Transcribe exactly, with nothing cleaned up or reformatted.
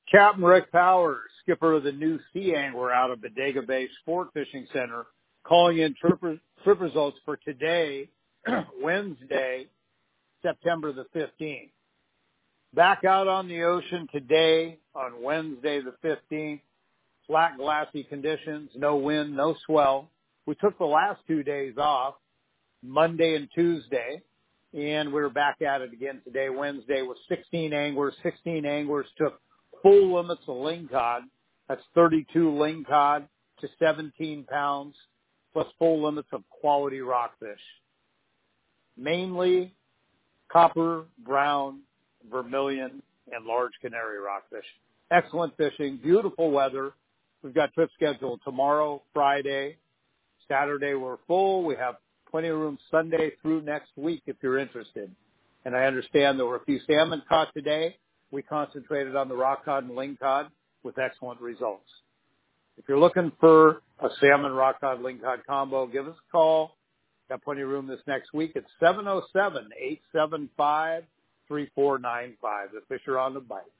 Captain Rick Powers, skipper of the new Sea Angler out of Bodega Bay Sport Fishing Center, calling in trip, trip results for today, Wednesday, September the fifteenth. Back out on the ocean today on Wednesday the fifteenth. Flat, glassy conditions, no wind, no swell. We took the last two days off, Monday and Tuesday, and we're back at it again today, Wednesday, with sixteen anglers. sixteen anglers took full limits of lingcod. That's thirty-two lingcod to seventeen pounds, plus full limits of quality rockfish. Mainly copper, brown, vermilion, and large canary rockfish. Excellent fishing, beautiful weather. We've got trips scheduled tomorrow, Friday, Saturday we're full. We have plenty of room Sunday through next week if you're interested. And I understand there were a few salmon caught today. We concentrated on the rock cod and lingcod with excellent results. If you're looking for a salmon rock cod lingcod combo, give us a call. Got plenty of room this next week. It's seven oh seven, eight seven five, three four nine five. The fish are on the bite.